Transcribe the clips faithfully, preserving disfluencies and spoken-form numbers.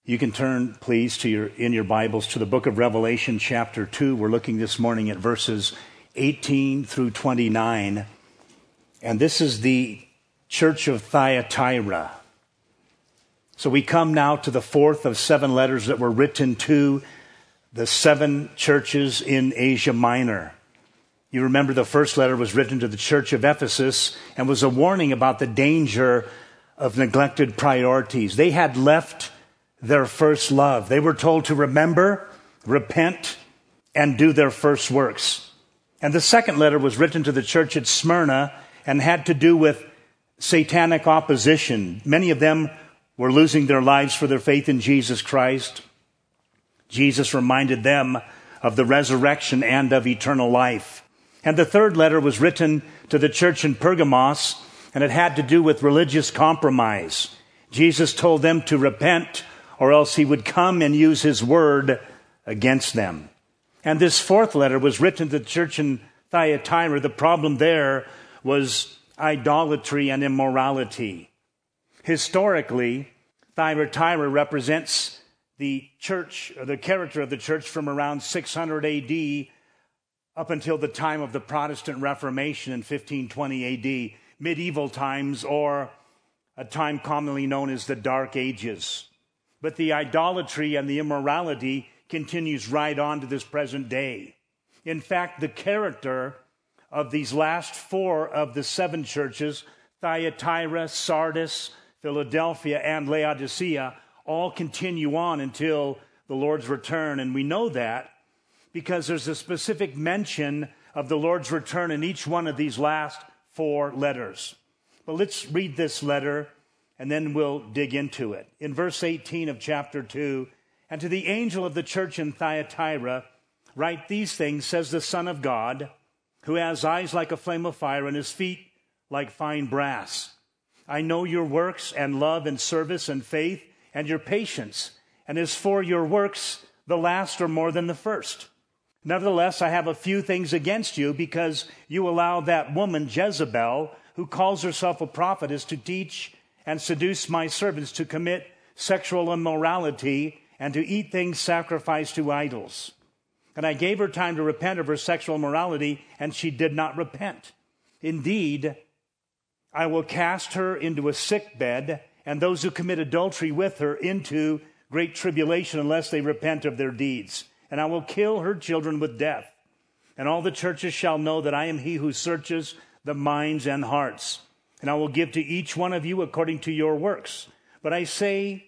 You can turn, please, to your in your Bibles to the book of Revelation, chapter two. We're looking this morning at verses eighteen through twenty-nine. And this is the church of Thyatira. So we come now to the fourth of seven letters that were written to the seven churches in Asia Minor. You remember the first letter was written to the church of Ephesus and was a warning about the danger of neglected priorities. They had left their first love. They were told to remember, repent, and do their first works. And the second letter was written to the church at Smyrna and had to do with satanic opposition. Many of them were losing their lives for their faith in Jesus Christ. Jesus reminded them of the resurrection and of eternal life. And the third letter was written to the church in Pergamos, and it had to do with religious compromise. Jesus told them to repent, or else he would come and use his word against them. And this fourth letter was written to the church in Thyatira. The problem there was idolatry and immorality. Historically, Thyatira represents the church, or the character of the church from around six hundred A D up until the time of the Protestant Reformation in fifteen twenty A D, medieval times, or a time commonly known as the Dark Ages. But the idolatry and the immorality continues right on to this present day. In fact, the character of these last four of the seven churches, Thyatira, Sardis, Philadelphia, and Laodicea, all continue on until the Lord's return. And we know that because there's a specific mention of the Lord's return in each one of these last four letters. But let's read this letter, and then we'll dig into it. In verse eighteen of chapter two, "And to the angel of the church in Thyatira, write these things, says the Son of God, who has eyes like a flame of fire and his feet like fine brass. I know your works and love and service and faith and your patience, and as for your works, the last are more than the first. Nevertheless, I have a few things against you, because you allow that woman Jezebel, who calls herself a prophetess, to teach and seduce my servants to commit sexual immorality and to eat things sacrificed to idols. And I gave her time to repent of her sexual immorality, and she did not repent. Indeed, I will cast her into a sick bed, and those who commit adultery with her into great tribulation, unless they repent of their deeds. And I will kill her children with death. And all the churches shall know that I am he who searches the minds and hearts. And I will give to each one of you according to your works. But I say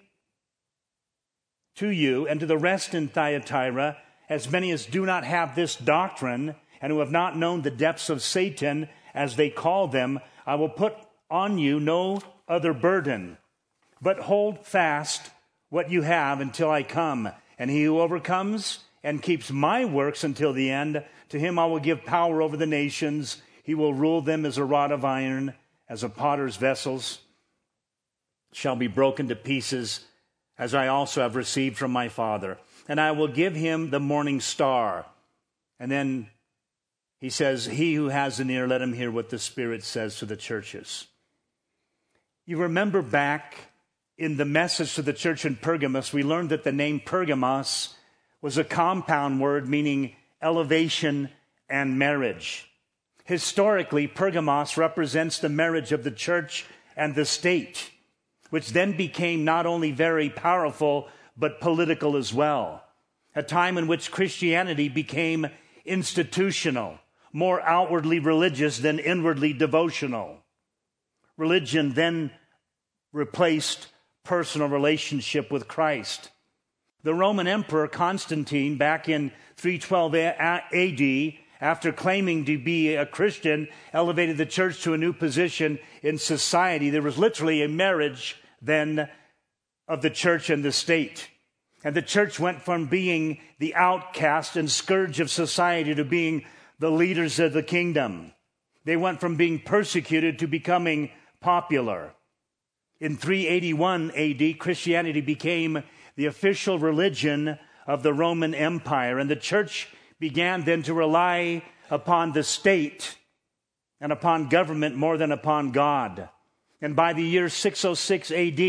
to you and to the rest in Thyatira, as many as do not have this doctrine and who have not known the depths of Satan, as they call them, I will put on you no other burden, but hold fast what you have until I come. And he who overcomes and keeps my works until the end, to him I will give power over the nations. He will rule them as a rod of iron, as a potter's vessels shall be broken to pieces, as I also have received from my Father. And I will give him the morning star." And then he says, "He who has an ear, let him hear what the Spirit says to the churches." You remember back in the message to the church in Pergamos, we learned that the name Pergamos was a compound word meaning elevation and marriage. Historically, Pergamos represents the marriage of the church and the state, which then became not only very powerful, but political as well. A time in which Christianity became institutional, more outwardly religious than inwardly devotional. Religion then replaced personal relationship with Christ. The Roman Emperor Constantine, back in three twelve A D, after claiming to be a Christian, elevated the church to a new position in society. There was literally a marriage then of the church and the state. And the church went from being the outcast and scourge of society to being the leaders of the kingdom. They went from being persecuted to becoming popular. In three eighty-one A D, Christianity became the official religion of the Roman Empire, and the church began then to rely upon the state and upon government more than upon God. And by the year six oh six A D,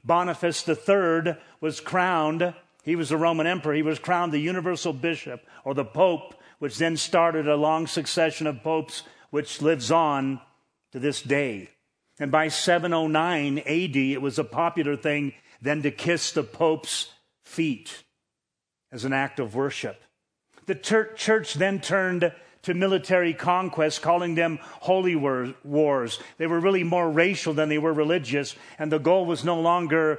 Boniface the Third was crowned, he was a Roman emperor, he was crowned the universal bishop, or the pope, which then started a long succession of popes, which lives on to this day. And by seven oh nine A D, it was a popular thing then to kiss the pope's feet as an act of worship. The church then turned to military conquest, calling them holy wars. They were really more racial than they were religious, and the goal was no longer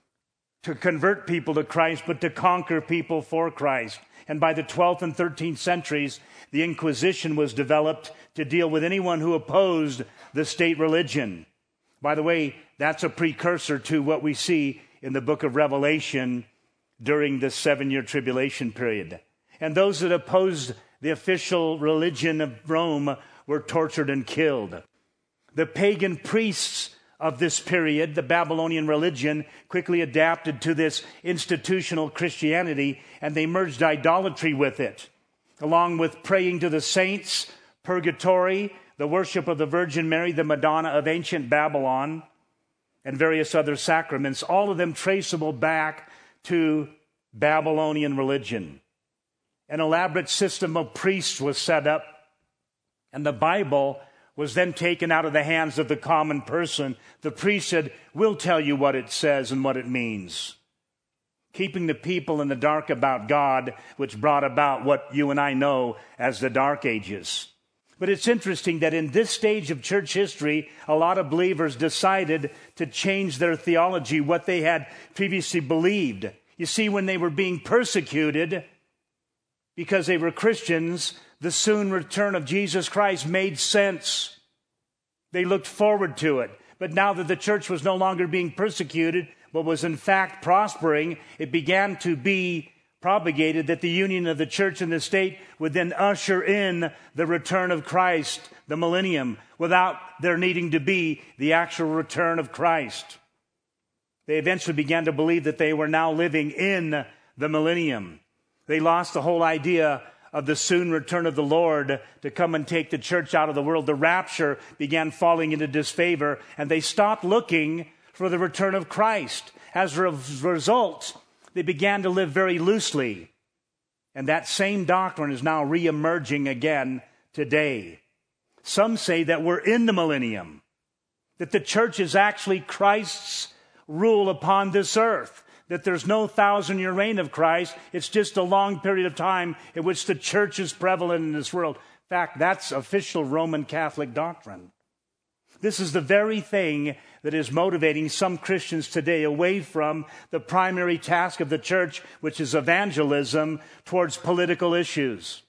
to convert people to Christ, but to conquer people for Christ. And by the twelfth and thirteenth centuries, the Inquisition was developed to deal with anyone who opposed the state religion. By the way, that's a precursor to what we see in the book of Revelation during the seven-year tribulation period. And those that opposed the official religion of Rome were tortured and killed. The pagan priests of this period, the Babylonian religion, quickly adapted to this institutional Christianity, and they merged idolatry with it, along with praying to the saints, purgatory, the worship of the Virgin Mary, the Madonna of ancient Babylon, and various other sacraments, all of them traceable back to Babylonian religion. An elaborate system of priests was set up, and the Bible was then taken out of the hands of the common person. The priest said, "We'll tell you what it says and what it means," keeping the people in the dark about God, which brought about what you and I know as the Dark Ages. But it's interesting that in this stage of church history, a lot of believers decided to change their theology, what they had previously believed. You see, when they were being persecuted because they were Christians, the soon return of Jesus Christ made sense. They looked forward to it. But now that the church was no longer being persecuted, but was in fact prospering, it began to be propagated that the union of the church and the state would then usher in the return of Christ, the millennium, without there needing to be the actual return of Christ. They eventually began to believe that they were now living in the millennium. They lost the whole idea of the soon return of the Lord to come and take the church out of the world. The rapture began falling into disfavor, and they stopped looking for the return of Christ. As a result, they began to live very loosely. And that same doctrine is now re-emerging again today. Some say that we're in the millennium, that the church is actually Christ's rule upon this earth, that there's no thousand-year reign of Christ. It's just a long period of time in which the church is prevalent in this world. In fact, that's official Roman Catholic doctrine. This is the very thing that is motivating some Christians today away from the primary task of the church, which is evangelism, towards political issues.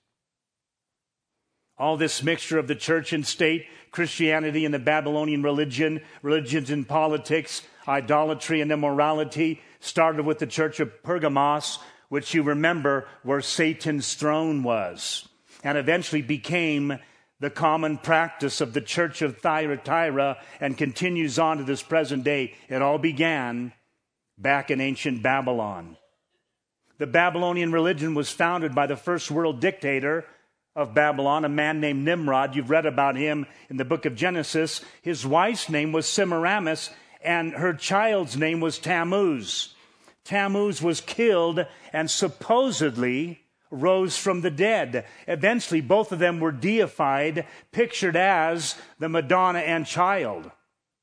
All this mixture of the church and state, Christianity and the Babylonian religion, religions and politics, idolatry and immorality, started with the church of Pergamos, which you remember where Satan's throne was, and eventually became the common practice of the church of Thyatira and continues on to this present day. It all began back in ancient Babylon. The Babylonian religion was founded by the first world dictator of Babylon, a man named Nimrod. You've read about him in the book of Genesis. His wife's name was Semiramis, and her child's name was Tammuz. Tammuz was killed and supposedly rose from the dead. Eventually, both of them were deified, pictured as the Madonna and child.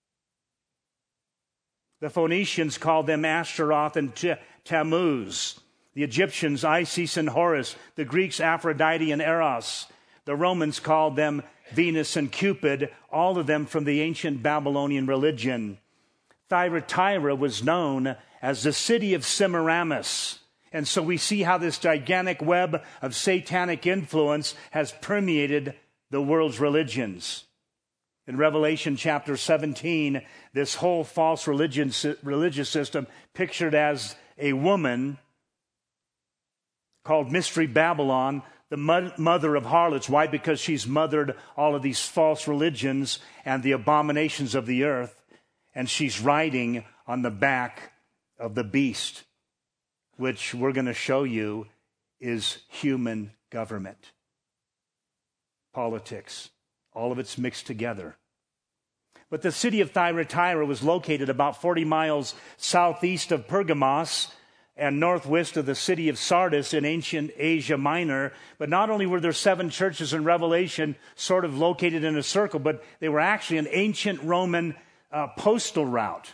The Phoenicians called them Ashtaroth and Tammuz. The Egyptians, Isis and Horus. The Greeks, Aphrodite and Eros. The Romans called them Venus and Cupid, all of them from the ancient Babylonian religion. Thyatira was known as the city of Semiramis. And so we see how this gigantic web of satanic influence has permeated the world's religions. In Revelation chapter seventeen, this whole false religion, religious system pictured as a woman called Mystery Babylon, the mother of harlots. Why? Because she's mothered all of these false religions and the abominations of the earth. And she's riding on the back of the beast, which we're going to show you is human government, politics, all of it's mixed together. But the city of Thyatira was located about forty miles southeast of Pergamos and northwest of the city of Sardis in ancient Asia Minor. But not only were there seven churches in Revelation sort of located in a circle, but they were actually an ancient Roman uh, postal route.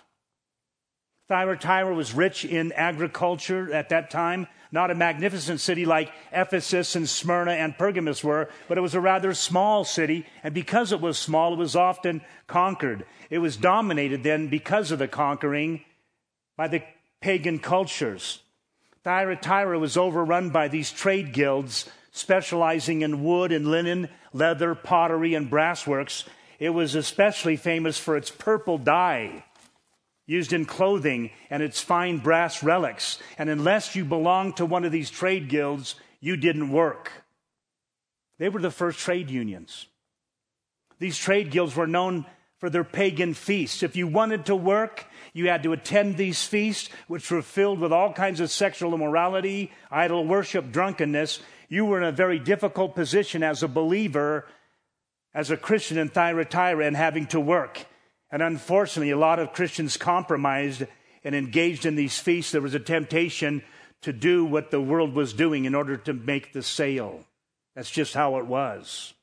Thyatira was rich in agriculture at that time, not a magnificent city like Ephesus and Smyrna and Pergamos were, but it was a rather small city, and because it was small, it was often conquered. It was dominated then, because of the conquering, by the pagan cultures. Thyatira was overrun by these trade guilds specializing in wood and linen, leather, pottery, and brassworks. It was especially famous for its purple dye used in clothing and its fine brass relics. And unless you belonged to one of these trade guilds, you didn't work. They were the first trade unions. These trade guilds were known for their pagan feasts. If you wanted to work, you had to attend these feasts, which were filled with all kinds of sexual immorality, idol worship, drunkenness. You were in a very difficult position as a believer, as a Christian in Thyatira, and having to work. And unfortunately, a lot of Christians compromised and engaged in these feasts. There was a temptation to do what the world was doing in order to make the sale. That's just how it was.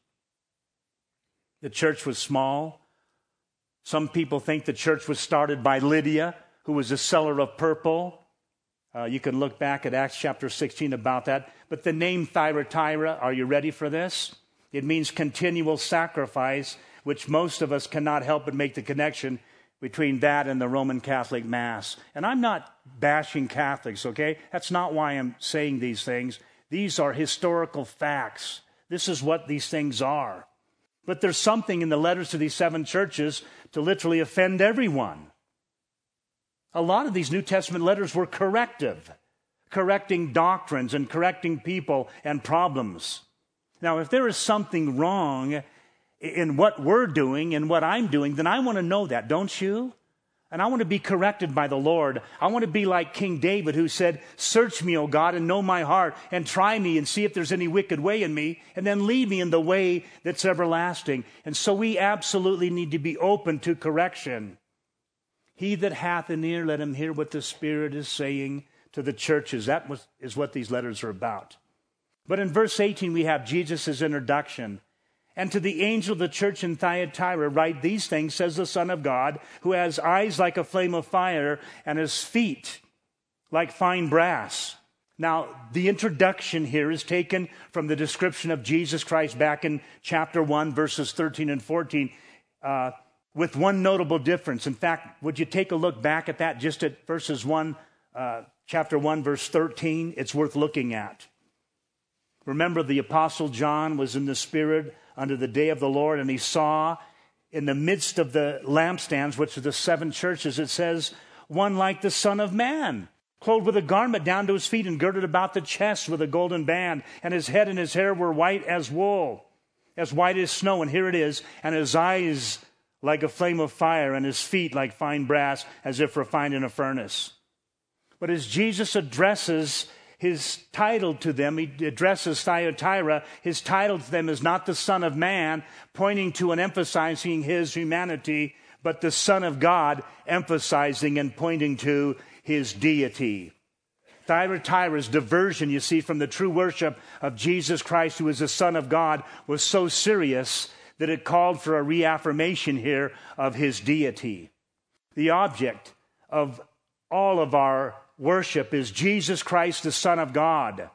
The church was small. Some people think the church was started by Lydia, who was a seller of purple. Uh, you can look back at Acts chapter sixteen about that. But the name Thyatira, are you ready for this? It means continual sacrifice, which most of us cannot help but make the connection between that and the Roman Catholic Mass. And I'm not bashing Catholics, okay? That's not why I'm saying these things. These are historical facts. This is what these things are. But there's something in the letters to these seven churches to literally offend everyone. A lot of these New Testament letters were corrective, correcting doctrines and correcting people and problems. Now, if there is something wrong in what we're doing and what I'm doing, then I want to know that, don't you? And I want to be corrected by the Lord. I want to be like King David, who said, "Search me, O God, and know my heart, and try me and see if there's any wicked way in me, and then lead me in the way that's everlasting." And so we absolutely need to be open to correction. He that hath an ear, let him hear what the Spirit is saying to the churches. That was, is what these letters are about. But in verse eighteen, we have Jesus' introduction. "And to the angel of the church in Thyatira write these things, says the Son of God, who has eyes like a flame of fire and his feet like fine brass." Now, the introduction here is taken from the description of Jesus Christ back in chapter one, verses thirteen and fourteen, uh, with one notable difference. In fact, would you take a look back at that, just at verses one, uh, chapter one, verse thirteen? It's worth looking at. Remember, the Apostle John was in the Spirit under the day of the Lord, and he saw in the midst of the lampstands, which are the seven churches, it says, one like the Son of Man, clothed with a garment down to his feet and girded about the chest with a golden band, and his head and his hair were white as wool, as white as snow. And here it is, and his eyes like a flame of fire, and his feet like fine brass, as if refined in a furnace. But as Jesus addresses his title to them, he addresses Thyatira, his title to them is not the Son of Man, pointing to and emphasizing his humanity, but the Son of God, emphasizing and pointing to his deity. Thyatira's diversion, you see, from the true worship of Jesus Christ, who is the Son of God, was so serious that it called for a reaffirmation here of his deity. The object of all of our worship is Jesus Christ, the Son of God.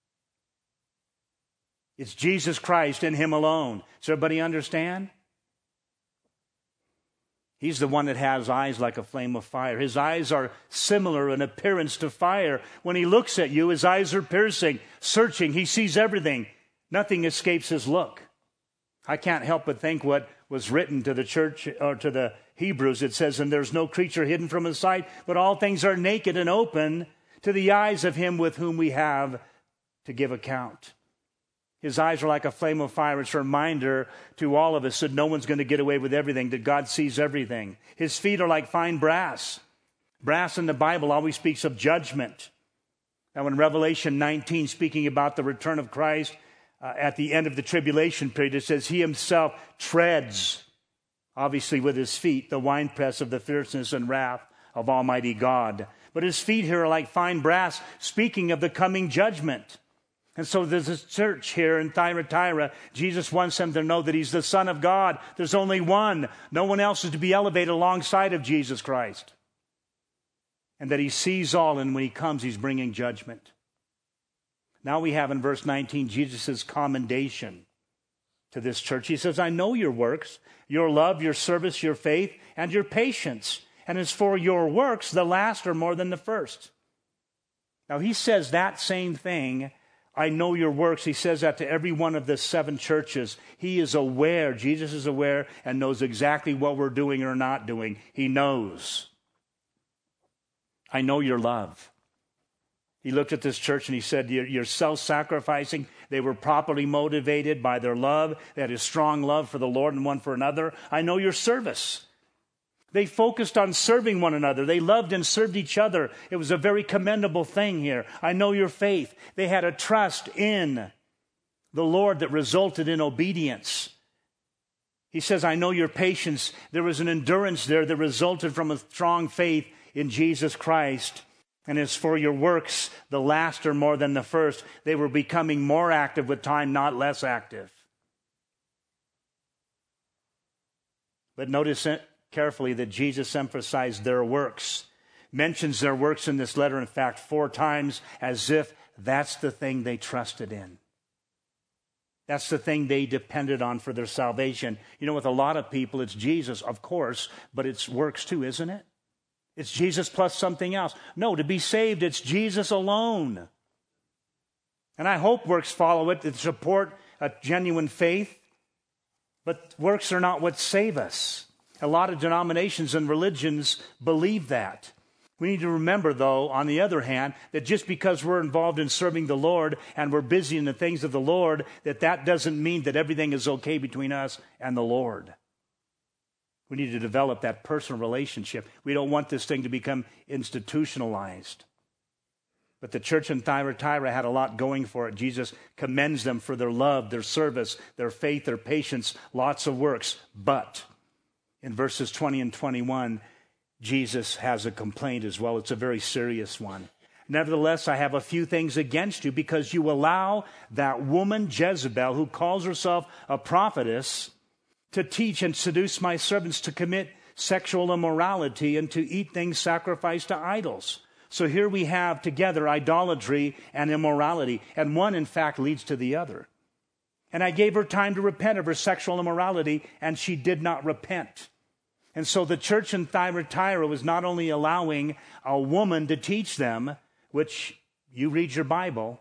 It's Jesus Christ and him alone. Does everybody understand? He's the one that has eyes like a flame of fire. His eyes are similar in appearance to fire. When he looks at you, his eyes are piercing, searching. He sees everything. Nothing escapes his look. I can't help but think what was written to the church, or to the Hebrews. It says, "And there's no creature hidden from his sight, but all things are naked and open to the eyes of him with whom we have to give account." His eyes are like a flame of fire. It's a reminder to all of us that no one's going to get away with everything, that God sees everything. His feet are like fine brass. Brass in the Bible always speaks of judgment. Now in Revelation nineteen, speaking about the return of Christ, Uh, at the end of the tribulation period, it says he himself treads Obviously with his feet, the winepress of the fierceness and wrath of Almighty God. But his feet here are like fine brass, speaking of the coming judgment. And so there's this church here in Thyatira. Jesus wants them to know that he's the Son of God. There's only one. No one else is to be elevated alongside of Jesus Christ. And that he sees all, and when he comes, he's bringing judgment. Now we have in verse nineteen, Jesus' commendation to this church. He says, I know your works, your love, your service, your faith, and your patience. And as for your works, the last are more than the first. Now he says that same thing, I know your works. He says that to every one of the seven churches. He is aware, Jesus is aware and knows exactly what we're doing or not doing. He knows. I know your love. He looked at this church and he said, you're self-sacrificing. They were properly motivated by their love. They had a strong love for the Lord and one for another. I know your service. They focused on serving one another. They loved and served each other. It was a very commendable thing here. I know your faith. They had a trust in the Lord that resulted in obedience. He says, I know your patience. There was an endurance there that resulted from a strong faith in Jesus Christ. And as for your works, the last are more than the first. They were becoming more active with time, not less active. But notice it carefully that Jesus emphasized their works, mentions their works in this letter, in fact, four times, as if that's the thing they trusted in. That's the thing they depended on for their salvation. You know, with a lot of people, it's Jesus, of course, but it's works too, isn't it? It's Jesus plus something else. No, to be saved, it's Jesus alone. And I hope works follow it to support a genuine faith, but works are not what save us. A lot of denominations and religions believe that. We need to remember, though, on the other hand, that just because we're involved in serving the Lord and we're busy in the things of the Lord, that that doesn't mean that everything is okay between us and the Lord. We need to develop that personal relationship. We don't want this thing to become institutionalized. But the church in Thyatira had a lot going for it. Jesus commends them for their love, their service, their faith, their patience, lots of works. But in verses twenty and twenty-one, Jesus has a complaint as well. It's a very serious one. Nevertheless, I have a few things against you because you allow that woman Jezebel, who calls herself a prophetess, to teach and seduce my servants to commit sexual immorality and to eat things sacrificed to idols. So here we have together idolatry and immorality, and one, in fact, leads to the other. And I gave her time to repent of her sexual immorality, and she did not repent. And so the church in Thyatira was not only allowing a woman to teach them, which you read your Bible,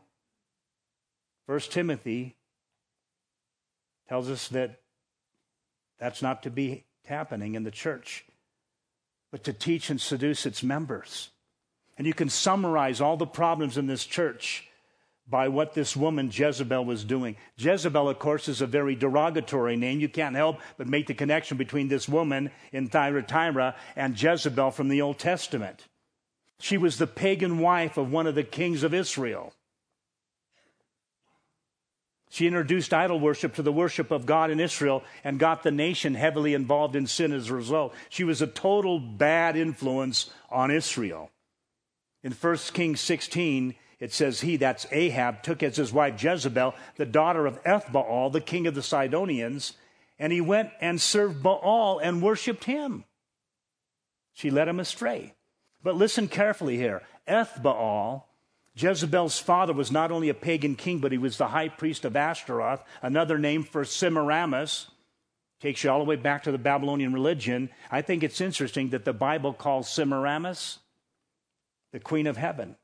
First Timothy tells us that that's not to be happening in the church, but to teach and seduce its members. And you can summarize all the problems in this church by what this woman Jezebel was doing. Jezebel, of course, is a very derogatory name. You can't help but make the connection between this woman in Thyatira and Jezebel from the Old Testament. She was the pagan wife of one of the kings of Israel. She introduced idol worship to the worship of God in Israel and got the nation heavily involved in sin as a result. She was a total bad influence on Israel. In First Kings sixteen, it says he, that's Ahab, took as his wife Jezebel, the daughter of Ethbaal, the king of the Sidonians, and he went and served Baal and worshipped him. She led him astray. But listen carefully here. Ethbaal, Jezebel's father, was not only a pagan king, but he was the high priest of Ashtaroth, another name for Semiramis. Takes you all the way back to the Babylonian religion. I think it's interesting that the Bible calls Semiramis the queen of heaven.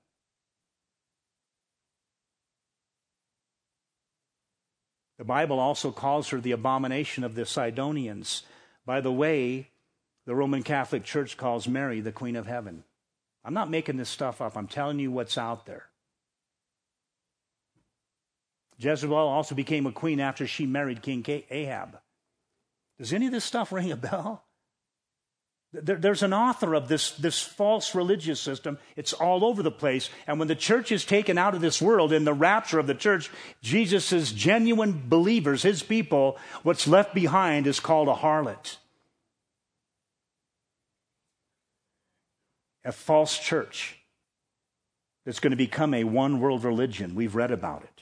The Bible also calls her the abomination of the Sidonians. By the way, the Roman Catholic Church calls Mary the queen of heaven. I'm not making this stuff up. I'm telling you what's out there. Jezebel also became a queen after she married King Ahab. Does any of this stuff ring a bell? There, there's an author of this, this false religious system. It's all over the place. And when the church is taken out of this world in the rapture of the church, Jesus' genuine believers, his people, what's left behind is called a harlot. a false church that's going to become a one-world religion. We've read about it.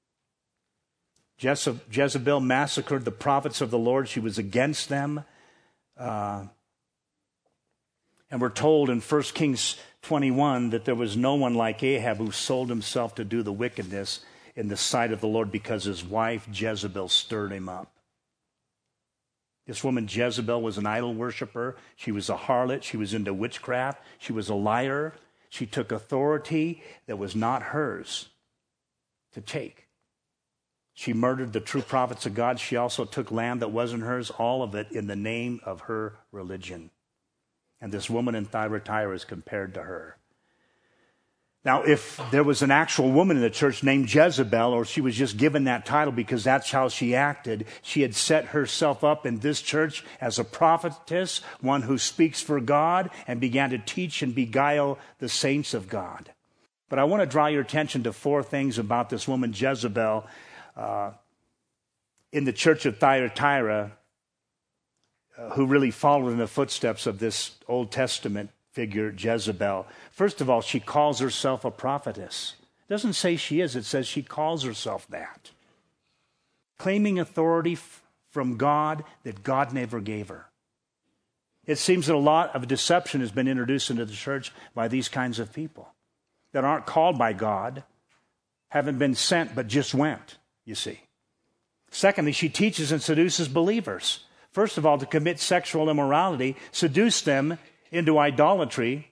Jeze- Jezebel massacred the prophets of the Lord. She was against them. Uh, and we're told in First Kings twenty-one that there was no one like Ahab who sold himself to do the wickedness in the sight of the Lord because his wife Jezebel stirred him up. This woman Jezebel was an idol worshiper. She was a harlot. She was into witchcraft. She was a liar. She took authority that was not hers to take. She murdered the true prophets of God. She also took land that wasn't hers, all of it in the name of her religion. And this woman in Thyatira is compared to her. Now, if there was an actual woman in the church named Jezebel, or she was just given that title because that's how she acted, she had set herself up in this church as a prophetess, one who speaks for God, and began to teach and beguile the saints of God. But I want to draw your attention to four things about this woman Jezebel uh, in the church of Thyatira, uh, who really followed in the footsteps of this Old Testament figure, Jezebel. First of all, she calls herself a prophetess. It doesn't say she is, it says she calls herself that. Claiming authority f- from God that God never gave her. It seems that a lot of deception has been introduced into the church by these kinds of people that aren't called by God, haven't been sent, but just went, you see. Secondly, she teaches and seduces believers. First of all, to commit sexual immorality, seduce them into idolatry.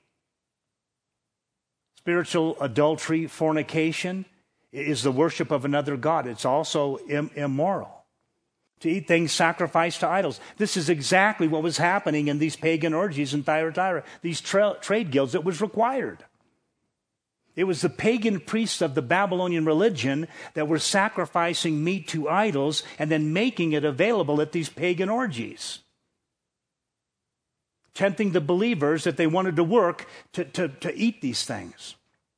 Spiritual adultery, fornication is the worship of another god. It's also im- immoral. To eat things sacrificed to idols. This is exactly what was happening in these pagan orgies in Thyatira, these tra- trade guilds. It was required. It was the pagan priests of the Babylonian religion that were sacrificing meat to idols and then making it available at these pagan orgies, tempting the believers that they wanted to work to, to, to eat these things.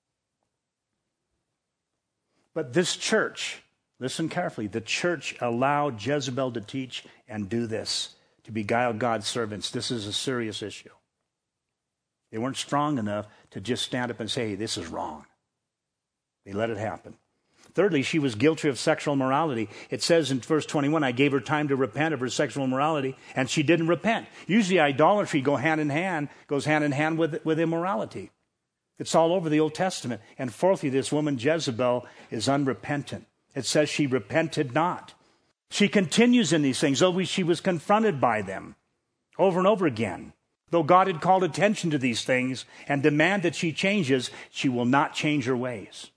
But this church, listen carefully, the church allowed Jezebel to teach and do this, to beguile God's servants. This is a serious issue. They weren't strong enough to just stand up and say, hey, this is wrong. They let it happen. Thirdly, she was guilty of sexual immorality. It says in verse twenty-one, I gave her time to repent of her sexual immorality, and she didn't repent. Usually idolatry go hand in hand, goes hand in hand with, with immorality. It's all over the Old Testament. And fourthly, this woman Jezebel is unrepentant. It says she repented not. She continues in these things, though she was confronted by them over and over again. Though God had called attention to these things and demand that she changes, she will not change her ways.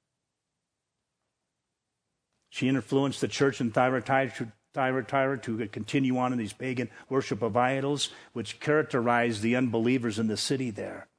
She influenced the church in Thyatira to continue on in these pagan worship of idols, which characterized the unbelievers in the city there.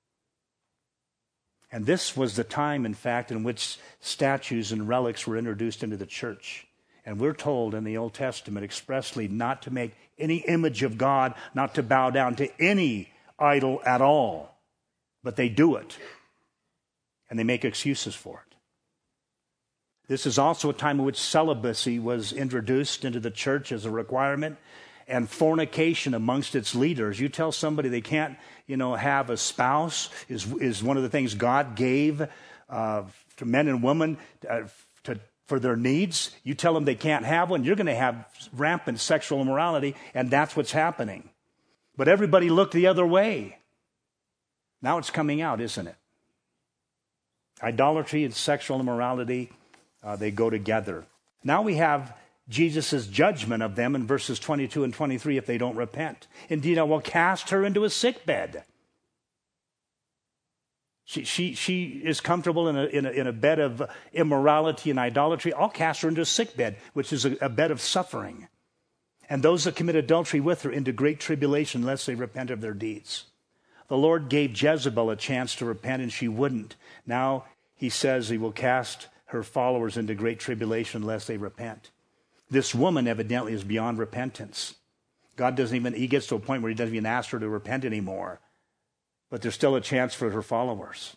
And this was the time, in fact, in which statues and relics were introduced into the church. And we're told in the Old Testament expressly not to make any image of God, not to bow down to any idol at all. But they do it. And they make excuses for it. This is also a time in which celibacy was introduced into the church as a requirement, and fornication amongst its leaders. You tell somebody they can't, you know, have a spouse is is one of the things God gave uh, to men and women uh, to for their needs. You tell them they can't have one, you're going to have rampant sexual immorality, and that's what's happening. But everybody looked the other way. Now it's coming out, isn't it? Idolatry and sexual immorality, uh, they go together. Now we have Jesus' judgment of them in verses twenty-two and twenty-three if they don't repent. Indeed, I will cast her into a sickbed. She, she, she is comfortable in a, in, a, in a bed of immorality and idolatry. I'll cast her into a sickbed, which is a, a bed of suffering. And those that commit adultery with her into great tribulation unless they repent of their deeds. The Lord gave Jezebel a chance to repent, and she wouldn't. Now he says he will cast her followers into great tribulation unless they repent. This woman evidently is beyond repentance. God doesn't even, he gets to a point where he doesn't even ask her to repent anymore. But there's still a chance for her followers.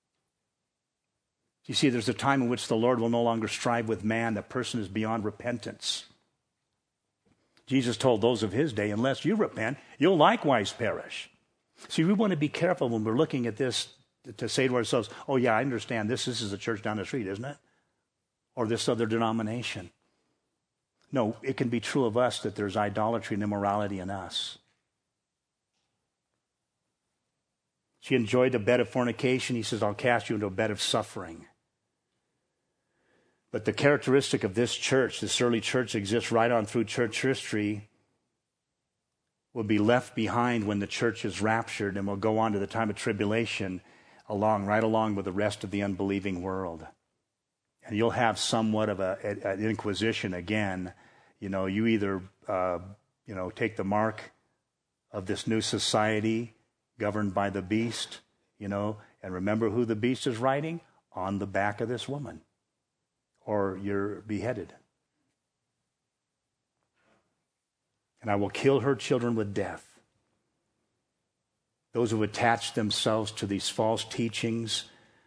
You see, there's a time in which the Lord will no longer strive with man. The person is beyond repentance. Jesus told those of his day, unless you repent, you'll likewise perish. See, we want to be careful when we're looking at this to say to ourselves, oh yeah, I understand this. This is the church down the street, isn't it? Or this other denomination. No, it can be true of us that there's idolatry and immorality in us. She enjoyed a bed of fornication. He says, I'll cast you into a bed of suffering. But the characteristic of this church, this early church exists right on through church history, will be left behind when the church is raptured and will go on to the time of tribulation along, right along with the rest of the unbelieving world. And you'll have somewhat of a, a, an inquisition again. You know, you either, uh, you know, take the mark of this new society governed by the beast, you know, and remember who the beast is riding? On the back of this woman. Or you're beheaded. And I will kill her children with death. Those who attach themselves to these false teachings.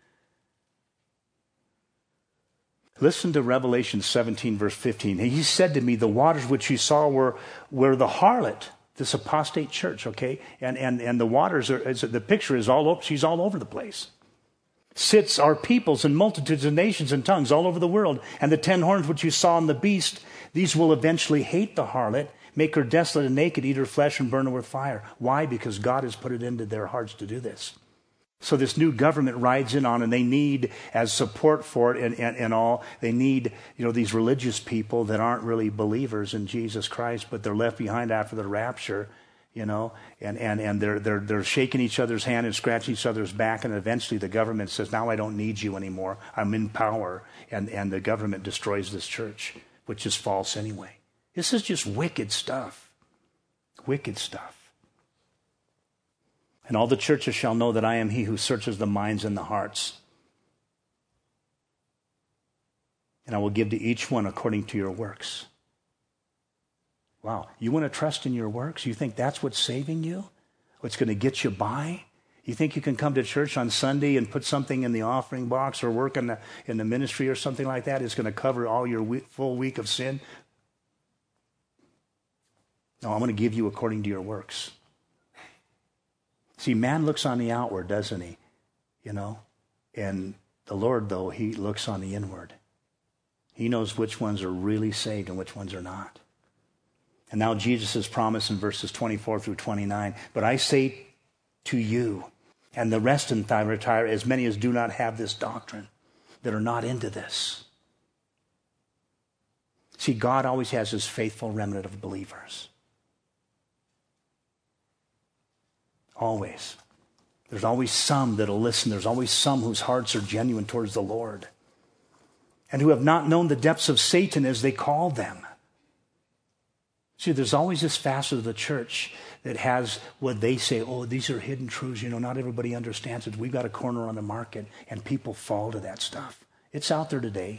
Listen to Revelation seventeen, verse fifteen. He said to me, the waters which you saw were, were the harlot, this apostate church, okay? And and and the waters, are, the picture is all over, she's all over the place. Sits are peoples and multitudes of nations and tongues all over the world. And the ten horns which you saw in the beast, these will eventually hate the harlot, make her desolate and naked, eat her flesh and burn her with fire. Why? Because God has put it into their hearts to do this. So this new government rides in on, and they need, as support for it and, and, and all, they need, you know, these religious people that aren't really believers in Jesus Christ, but they're left behind after the rapture, you know, and, and, and they're, they're, they're shaking each other's hand and scratching each other's back, and eventually the government says, now I don't need you anymore. I'm in power, and, and the government destroys this church, which is false anyway. This is just wicked stuff. Wicked stuff. And all the churches shall know that I am he who searches the minds and the hearts. And I will give to each one according to your works. Wow, you want to trust in your works? You think that's what's saving you? What's going to get you by? You think you can come to church on Sunday and put something in the offering box or work in the, in the ministry or something like that is going to cover all your week, full week of sin? No, I'm going to give you according to your works. See, man looks on the outward, doesn't he? You know? And the Lord, though, he looks on the inward. He knows which ones are really saved and which ones are not. And now Jesus' promise in verses twenty-four through twenty-nine, but I say to you, and the rest in Thyatira, as many as do not have this doctrine, that are not into this. See, God always has his faithful remnant of believers. Always. There's always some that'll listen. There's always some whose hearts are genuine towards the Lord. And who have not known the depths of Satan, as they call them. See, there's always this facet of the church that has what they say, oh, these are hidden truths. You know, not everybody understands it. We've got a corner on the market, and people fall to that stuff. It's out there today.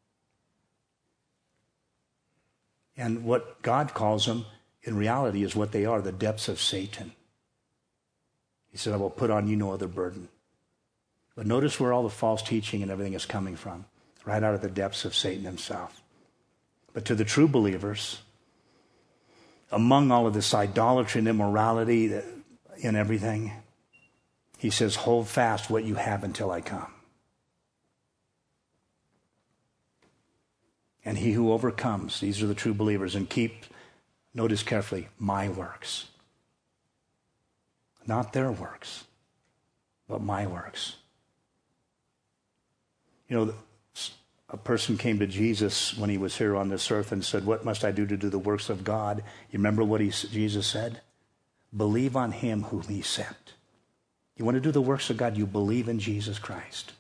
And what God calls them, in reality, is what they are, the depths of Satan. He said, I will put on you no other burden. But notice where all the false teaching and everything is coming from. Right out of the depths of Satan himself. But to the true believers, among all of this idolatry and immorality and everything, he says, hold fast what you have until I come. And he who overcomes, these are the true believers, and keep, notice carefully, my works. Not their works, but my works. You know, a person came to Jesus when he was here on this earth and said, what must I do to do the works of God? You remember what he, Jesus said? Believe on him whom he sent. You want to do the works of God, you believe in Jesus Christ.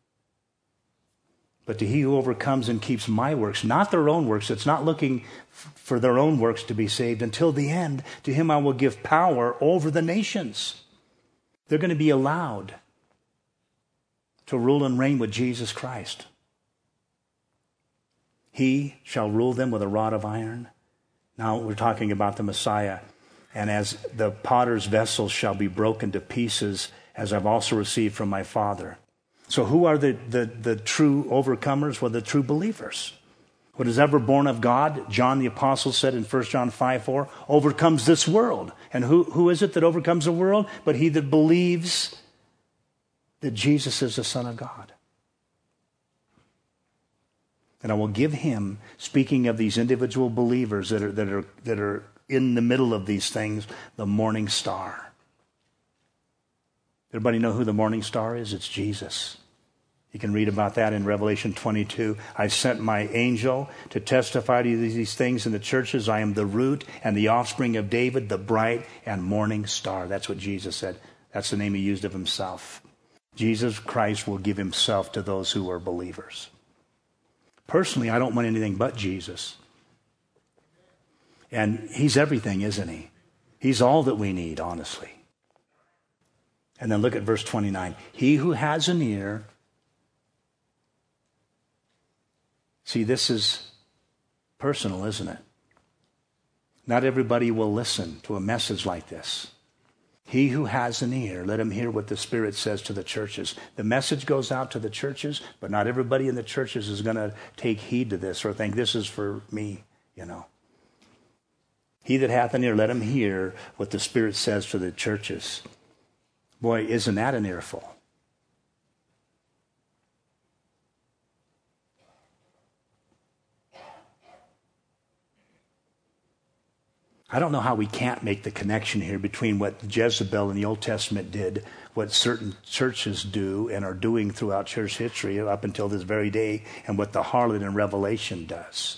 But to he who overcomes and keeps my works, not their own works, it's not looking f- for their own works to be saved until the end, to him I will give power over the nations. They're going to be allowed to rule and reign with Jesus Christ. He shall rule them with a rod of iron. Now we're talking about the Messiah. And as the potter's vessels shall be broken to pieces, as I've also received from my Father. So who are the, the, the true overcomers? Well, the true believers. What is ever born of God, John the Apostle said in First John five four, overcomes this world. And who, who is it that overcomes the world? But he that believes that Jesus is the Son of God. And I will give him, speaking of these individual believers that are, that are, that are in the middle of these things, the morning star. Everybody know who the morning star is? It's Jesus. You can read about that in Revelation twenty-two. I sent my angel to testify to these things in the churches. I am the root and the offspring of David, the bright and morning star. That's what Jesus said. That's the name he used of himself. Jesus Christ will give himself to those who are believers. Personally, I don't want anything but Jesus. And he's everything, isn't he? He's all that we need, honestly. And then look at verse twenty-nine. He who has an ear. See, this is personal, isn't it? Not everybody will listen to a message like this. He who has an ear, let him hear what the Spirit says to the churches. The message goes out to the churches, but not everybody in the churches is going to take heed to this or think this is for me, you know. He that hath an ear, let him hear what the Spirit says to the churches. Boy, isn't that an earful? I don't know how we can't make the connection here between what Jezebel in the Old Testament did, what certain churches do and are doing throughout church history up until this very day, and what the harlot in Revelation does.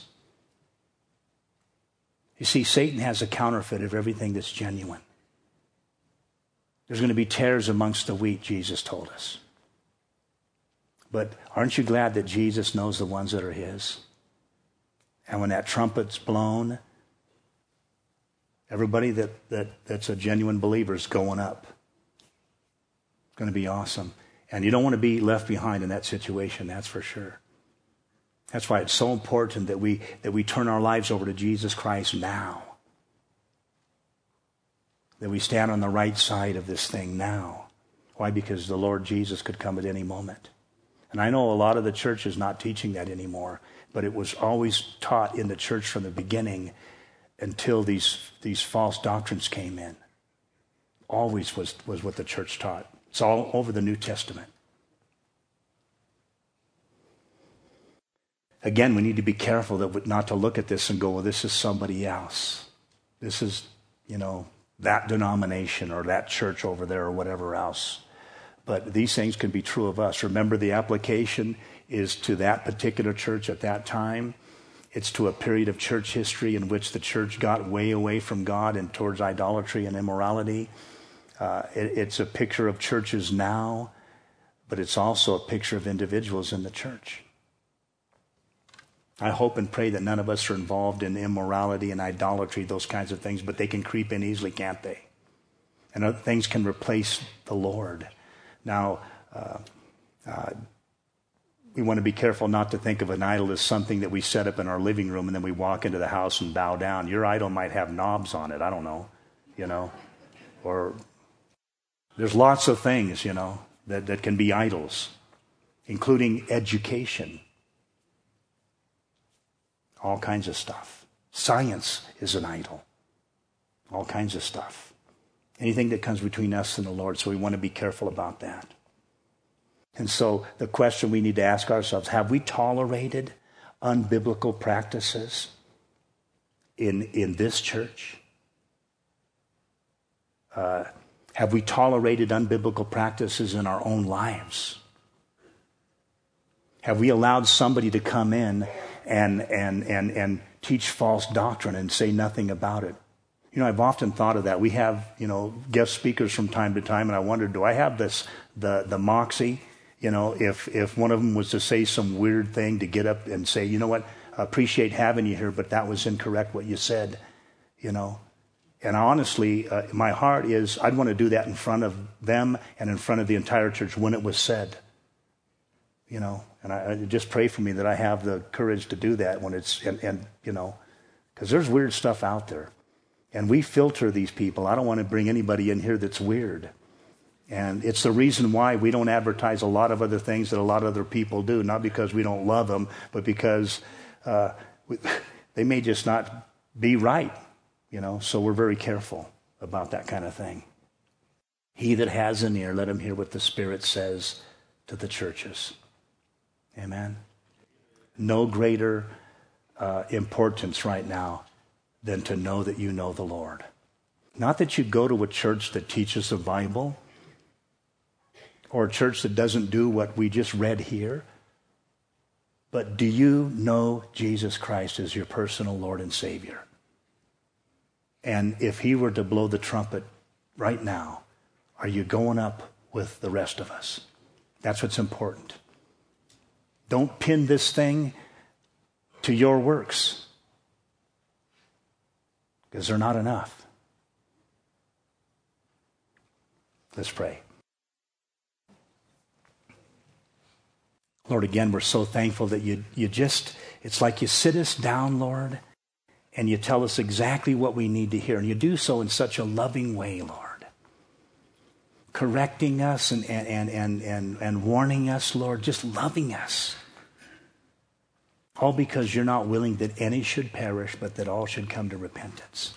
You see, Satan has a counterfeit of everything that's genuine. There's going to be tares amongst the wheat, Jesus told us. But aren't you glad that Jesus knows the ones that are his? And when that trumpet's blown, everybody that, that, that's a genuine believer is going up. It's going to be awesome. And you don't want to be left behind in that situation, that's for sure. That's why it's so important that we that we turn our lives over to Jesus Christ now. That we stand on the right side of this thing now. Why? Because the Lord Jesus could come at any moment. And I know a lot of the church is not teaching that anymore, but it was always taught in the church from the beginning until these these false doctrines came in. Always was, was what the church taught. It's all over the New Testament. Again, we need to be careful that not to look at this and go, well, this is somebody else. This is, you know, that denomination or that church over there or whatever else. But these things can be true of us. Remember, the application is to that particular church at that time. It's to a period of church history in which the church got way away from God and towards idolatry and immorality. Uh, it, it's a picture of churches now, but it's also a picture of individuals in the church. I hope and pray that none of us are involved in immorality and idolatry, those kinds of things, but they can creep in easily, can't they? And other things can replace the Lord. Now, uh, uh, we want to be careful not to think of an idol as something that we set up in our living room and then we walk into the house and bow down. Your idol might have knobs on it, I don't know, you know. Or there's lots of things, you know, that, that can be idols, including education. All kinds of stuff. Science is an idol. All kinds of stuff. Anything that comes between us and the Lord, so we want to be careful about that. And so the question we need to ask ourselves, have we tolerated unbiblical practices in, in this church? Uh, have we tolerated unbiblical practices in our own lives? Have we allowed somebody to come in and and and and teach false doctrine and say nothing about it? You know, I've often thought of that. We have, you know, guest speakers from time to time, and I wondered, do I have this the the moxie? You know, if if one of them was to say some weird thing, to get up and say, you know what, I appreciate having you here, but that was incorrect what you said, you know. And honestly, uh, my heart is I'd want to do that in front of them and in front of the entire church when it was said. You know, and I, I just pray for me that I have the courage to do that when it's, and, and you know, because there's weird stuff out there. And we filter these people. I don't want to bring anybody in here that's weird. And it's the reason why we don't advertise a lot of other things that a lot of other people do, not because we don't love them, but because uh, we, they may just not be right, you know, so we're very careful about that kind of thing. He that has an ear, let him hear what the Spirit says to the churches. Amen. No greater uh, importance right now than to know that you know the Lord. Not that you go to a church that teaches the Bible or a church that doesn't do what we just read here, but do you know Jesus Christ as your personal Lord and Savior? And if he were to blow the trumpet right now, are you going up with the rest of us? That's what's important. Don't pin this thing to your works, because they're not enough. Let's pray. Lord, again, we're so thankful that you, you just, it's like you sit us down, Lord, and you tell us exactly what we need to hear. And you do so in such a loving way, Lord. Correcting us and, and, and, and, and, and warning us, Lord, just loving us. All because you're not willing that any should perish, but that all should come to repentance.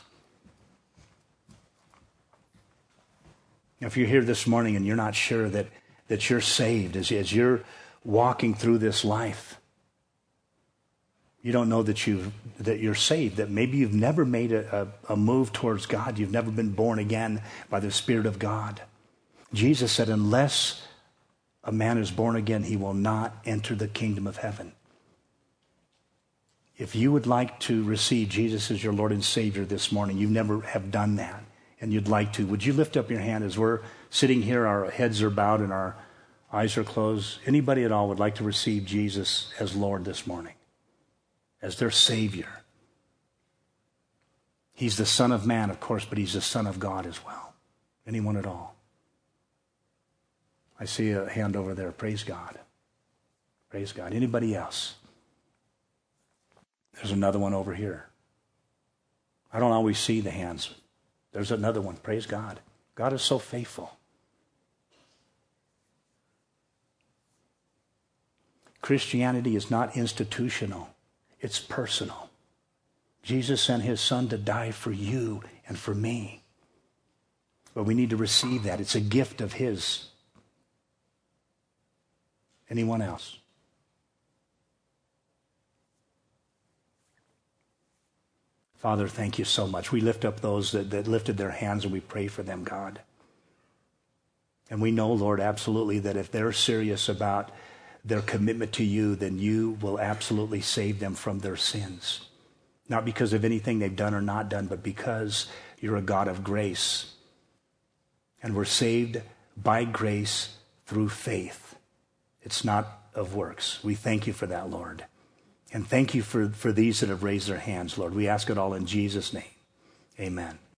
If you're here this morning and you're not sure that, that you're saved, as, as you're walking through this life, you don't know that, you've, that you're saved, that maybe you've never made a, a, a move towards God, you've never been born again by the Spirit of God. Jesus said, unless a man is born again, he will not enter the kingdom of heaven. If you would like to receive Jesus as your Lord and Savior this morning, you never have done that, and you'd like to, would you lift up your hand as we're sitting here, our heads are bowed and our eyes are closed? Anybody at all would like to receive Jesus as Lord this morning, as their Savior? He's the Son of Man, of course, but he's the Son of God as well. Anyone at all? I see a hand over there. Praise God. Praise God. Anybody else? There's another one over here. I don't always see the hands. There's another one. Praise God. God is so faithful. Christianity is not institutional. It's personal. Jesus sent his Son to die for you and for me. But we need to receive that. It's a gift of his. Anyone else? Father, thank you so much. We lift up those that, that lifted their hands, and we pray for them, God. And we know, Lord, absolutely that if they're serious about their commitment to you, then you will absolutely save them from their sins. Not because of anything they've done or not done, but because you're a God of grace. And we're saved by grace through faith. It's not of works. We thank you for that, Lord. And thank you for, for these that have raised their hands, Lord. We ask it all in Jesus' name. Amen.